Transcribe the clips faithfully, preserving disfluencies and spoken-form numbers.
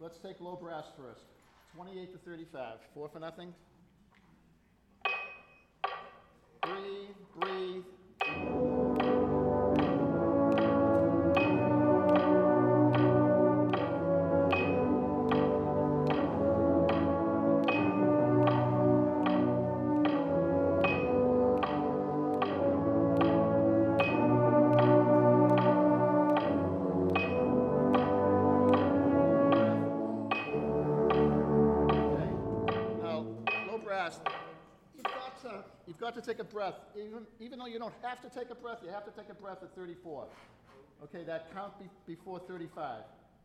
let's take low brass first. twenty-eight to thirty-five. Four for nothing. Breathe, breathe. You've got to take a breath. Even, even though you don't have to take a breath, you have to take a breath at thirty-four. Okay, that count be, before thirty-five.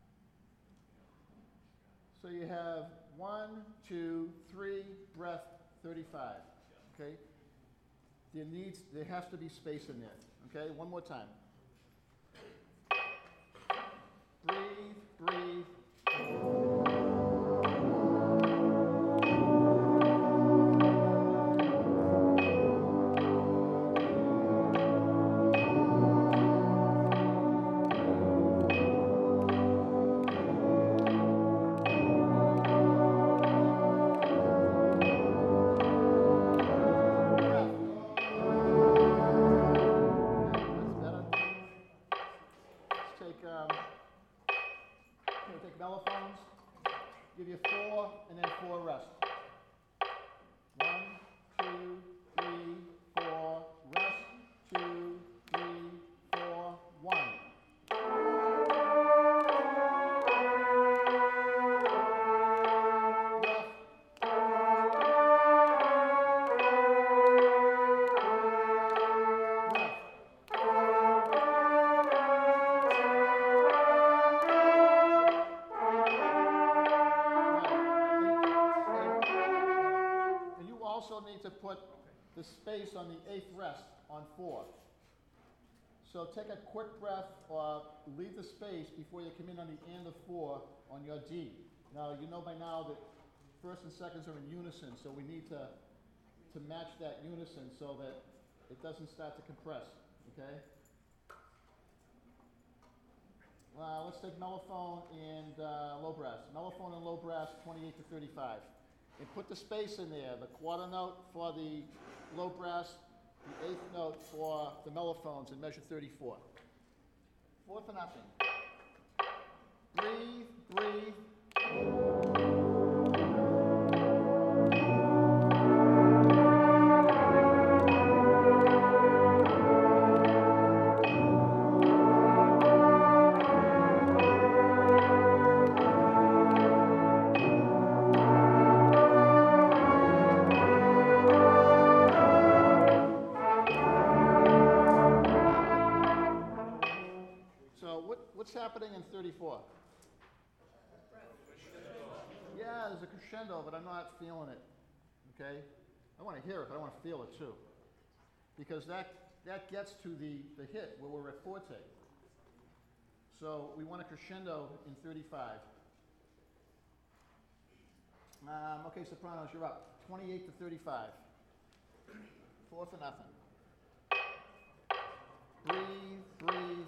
So you have one, two, three, breath, thirty-five. Okay? There needs, there has to be space in there. Okay, one more time. Breathe, breathe. Mellophones, give you four, and then four rest. One, two, three, four, rest, two, three, four, one. Breath. Breath. Also need to put the space on the eighth rest on four. So take a quick breath or leave the space before you come in on the end of four on your D. Now you know by now that first and seconds are in unison, so we need to, to match that unison so that it doesn't start to compress, okay? Uh, let's take mellophone and uh, low brass. Mellophone and low brass, twenty-eight to thirty-five. And put the space in there, the quarter note for the low brass, the eighth note for the mellophones, and measure thirty-four. Four for nothing. Breathe, breathe. What's happening in thirty-four? Yeah, there's a crescendo, but I'm not feeling it. Okay? I want to hear it, but I want to feel it too. Because that, that gets to the, the hit where we're at forte. So we want a crescendo in thirty-five. Um, okay, sopranos, you're up. twenty-eight to thirty-five. Four for nothing. Breathe, breathe.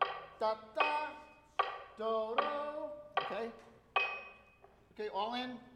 Da, da, do, do. Okay? Okay, all in.